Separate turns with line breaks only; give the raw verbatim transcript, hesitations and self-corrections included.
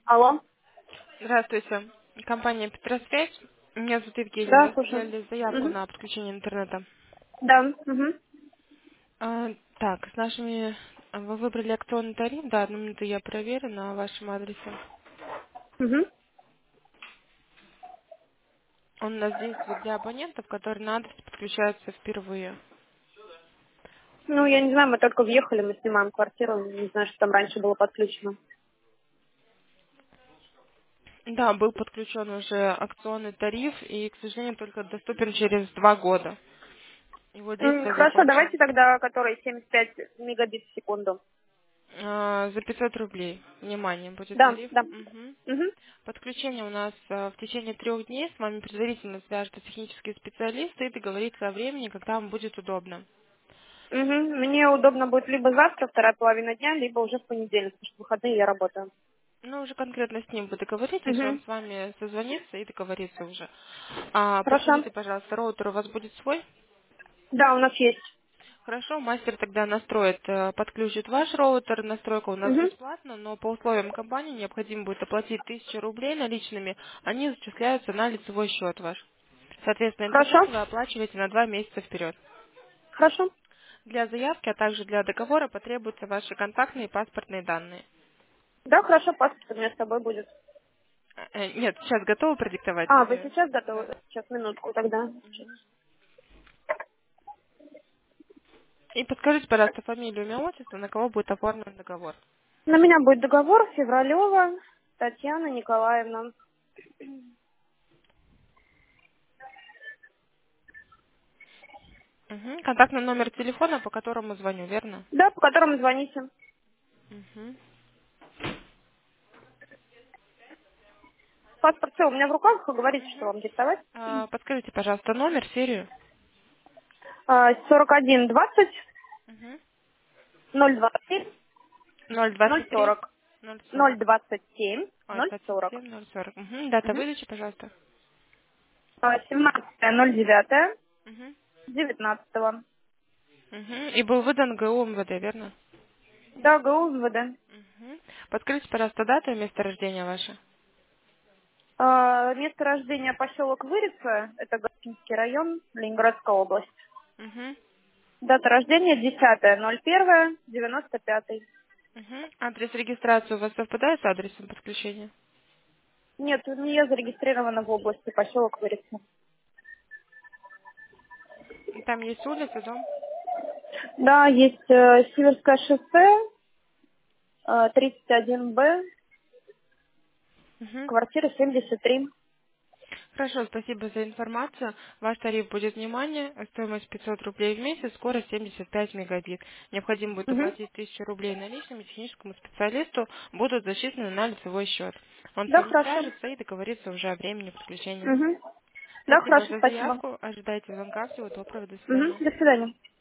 Алло.
Здравствуйте. Компания «Петросвязь». Меня зовут Евгения.
Да,
Вы
слушаю.
сделали заявку
Мгм.
на подключение интернета.
Да. Мгм.
А, так, с нашими... Вы выбрали акционный тариф. Да, одну минуту я проверю на вашем адресе.
Мгм.
Он у нас действует для абонентов, которые на адрес подключаются впервые.
Ну, я не знаю, мы только въехали, мы снимаем квартиру, не знаю, что там раньше было подключено.
Да, был подключен уже акционный тариф и, к сожалению, только доступен через два года. Его
М,
действие
Хорошо, давайте
закончилось.
тогда, который семьдесят пять мегабит в секунду.
А, за пятьсот рублей. Внимание, будет
Да,
тариф.
да.
Мгм.
Угу.
Подключение у нас а, в течение трех дней. С вами предварительно свяжутся технические специалисты и договориться о времени, когда вам будет удобно.
Угу. Мне удобно будет либо завтра, вторая половина дня, либо уже в понедельник, потому что в выходные я работаю.
Ну, уже конкретно с ним вы договоритесь, он
Угу.
с вами созвонится и договорится уже. А,
Хорошо.
подскажите, пожалуйста, роутер у вас будет свой?
Да, у нас есть.
Хорошо, мастер тогда настроит, э, подключит ваш роутер. Настройка у нас
Угу.
бесплатна, но по условиям компании необходимо будет оплатить тысячу рублей наличными. Они зачисляются на лицевой счет ваш. Соответственно, интернет
Хорошо.
вы оплачиваете на два месяца вперед.
Хорошо.
Для заявки, а также для договора потребуются ваши контактные и паспортные данные.
Да, хорошо, паспорт у меня с собой будет.
Э, э, Нет, сейчас готовы продиктовать?
А, вы
Или...
сейчас
Да.
готовы? Сейчас, минутку тогда.
Мгм. И подскажите, пожалуйста, фамилию, имя, отчество, на кого будет оформлен договор.
На меня будет договор Февралева Татьяна Николаевна.
Мгм. Контактный номер телефона, по которому звоню, верно?
Да, по которому звоните.
Мгм.
Паспорт все у меня в руках, говорите, что вам диктовать.
А, подскажите, пожалуйста, номер, серию.
А, сорок один двадцать
Мгм.
ноль двадцать семь
ноль
ноль
двадцать три
сорок
ноль
ноль
сорок.
двадцать семь
Ой,
ноль
двадцать
сорок.
семь ноль сорок. Мгм. Дата
Угу.
выдачи, пожалуйста.
семнадцатое ноль девятое
Мгм.
девятнадцатого.
Мгм. И был выдан ГУ МВД, верно?
Да, ГУ МВД.
Мгм. Подскажите, пожалуйста, дату и место рождения ваше.
А, место рождения поселок Вырица, это Гатчинский район, Ленинградская область.
Угу.
Дата рождения десятое ноль первое девяносто пятый.
Угу. Адрес регистрации у вас совпадает с адресом подключения?
Нет, не я зарегистрирована в области, поселок Вырица.
Там есть улица, дом?
Да, есть э, Северское шоссе, э, тридцать один Б,
Угу.
квартира семьдесят три.
Хорошо, спасибо за информацию. Ваш тариф будет внимание, стоимость пятьсот рублей в месяц, скорость семьдесят пять мегабит. Необходимо будет
Угу.
оплатить тысячу рублей наличными, техническому специалисту будут зачислены на лицевой счет. Он с
Да,
вами
хорошо.
свяжется и договорится уже о времени подключения.
Угу. Да,
Спасибо
хорошо,
за
спасибо.
заявку, ожидайте звонка, всего доброго, до
Угу.
свидания.
До свидания.